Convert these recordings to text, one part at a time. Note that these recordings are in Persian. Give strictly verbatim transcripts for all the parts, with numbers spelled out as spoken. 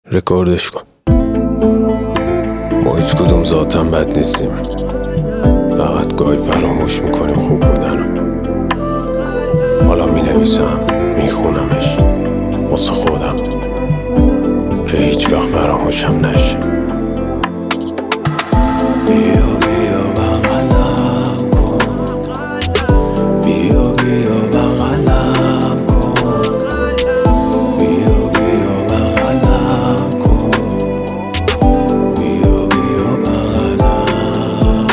رکوردش کن. ما هیچ کدوم ذاتاً بد نیستیم، فقط گاهی فراموش میکنیم خوب بودنو. حالا مینویسم میخونمش واسه خودم که هیچ وقت فراموشم نشه. بیا بیا بغلم کن، بیا بیا بغلم کن، بیا بیا بغلم کن، بیا بیا بغلم.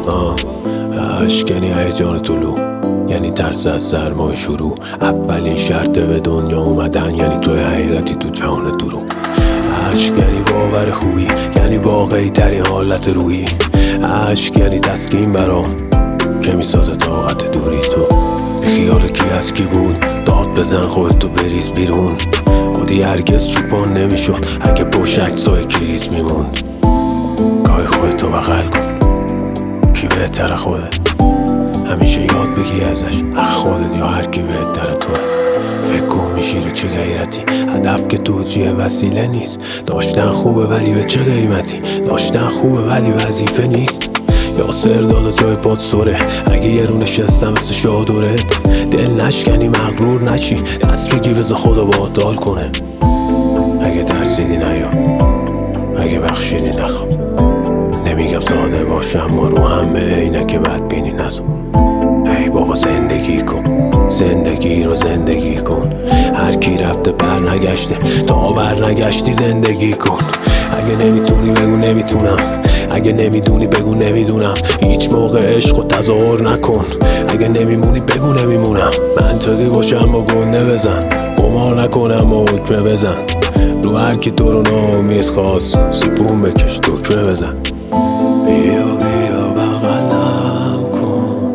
آه اشکنی هیجان طلوع یعنی ترس از سرمای شروع. اولین شرطه به دنیا اومدن یعنی توی حقیقتی تو جهان درو. عشق یعنی باور خوبی، یعنی واقعی ترین حالت روحی. عشق یعنی تسکین برام که میسازه طاقت دوری. تو خیال کی از کی بود؟ داد بزن خودتو بریز بیرون. عادی هرگز چوپان نمیشد اگه پشت عکسای کریس میموند. گاهی خودتو بغل کن، کی بهتر خوده؟ همیشه یاد بگی ازش، اخ خودت یا هر کی بهتر توه. فکر کن میشی رو چه غیرتی، هدف که توجیه وسیله نیست. داشتن خوبه ولی به چه قیمتی؟ داشتن خوبه ولی وظیفه نیست. یاسر دادا جای پاد سره، اگه یه رو نشستم مثل شادورت. دل نشکنی مغرور نشی، دست بگی بذار خدا باهات دال کنه. اگه ترسیدی نیا، اگه بخشیدی نخوا. نمیگم ساده باشه اما رو همه اینکه بدبینی نزا. ای بابا زندگی کن، زندگی رو زندگی کن. هر کی رفته بر نگشته، تا بر نگشتی زندگی کن. اگه نمیتونی بگو نمیتونم، اگه نمیدونی بگو نمیدونم. هیچ موقع عشق و تظاهر نکن، اگه نمیمونی بگو نمیمونم. منطقی باشه اما گنده بزن، قمار نکنم و حکمه بزن. رو هر کی تو رو ناامید خواست سیفون بکش دکمه بزن. بیا بیا بغلم کن،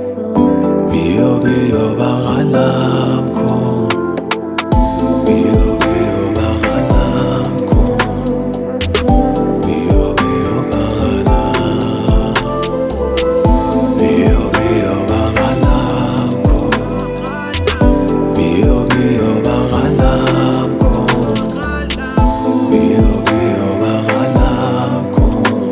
بیا بیا بغلم کن، بیا بیا بغلم کن، بیا بیا بغلم، بیا بیا بغلم کن، بیا بیا بغلم کن، بیا بیا بغلم کن،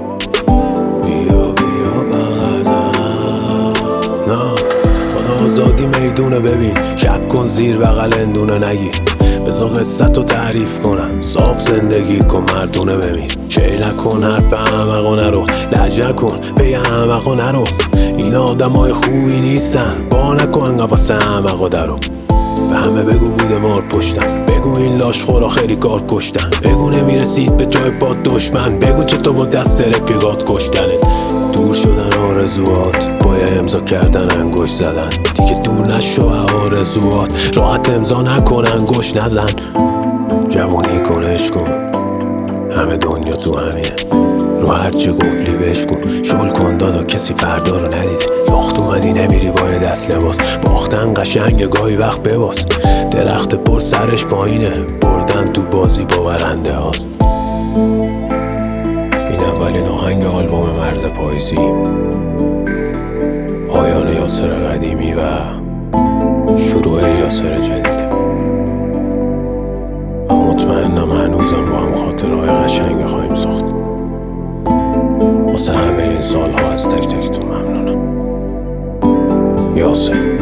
بیا بیا بغلم. نه خدا آزادی میدونه، ببین شک کن زیر بغل اندونه نگی. بذار قصت رو تعریف کنم، صاف زندگی کن مردونه ببین. چه نکن حرف احمقا نرو، لج نکن پی احمقا نرو. این آدم های خوبی نیستن، وا نکن قفص احمقا درو. به همه بگو بوده مار پشتم، بگو این لاش خورا خیلی کار کشتن. بگو نمیرسید به جای پاد دشمن، بگو چطور با دست رفیقات کشتنت. دور شدن آرزوات با یه امضا کردن انگشت زدن. دیگه دور نشو آرزوات، راحت امضا نکن انگشت نزن. جوونی کن عشق کن، همه دنیا تو همینه. رو هرچی قفلی بشکن، شل کن دادا کسی فردا رو ندید. یخت اومدی نمیری با دست لباس، باختن قشنگ گاهی وقت بباس. درخت پر سرش پایینه، بردن تو بازی با برنده هاست. این اولین آهنگ آلبوم مرد پاییزی، پایان یاسر قدیمی و شروع یاسر جدیده. من مطمئنم هنوزم با هم خاطرهای قشنگ خواهیم ساخت. واسه همه این سالها از تک تکتون ممنونم. یاسر.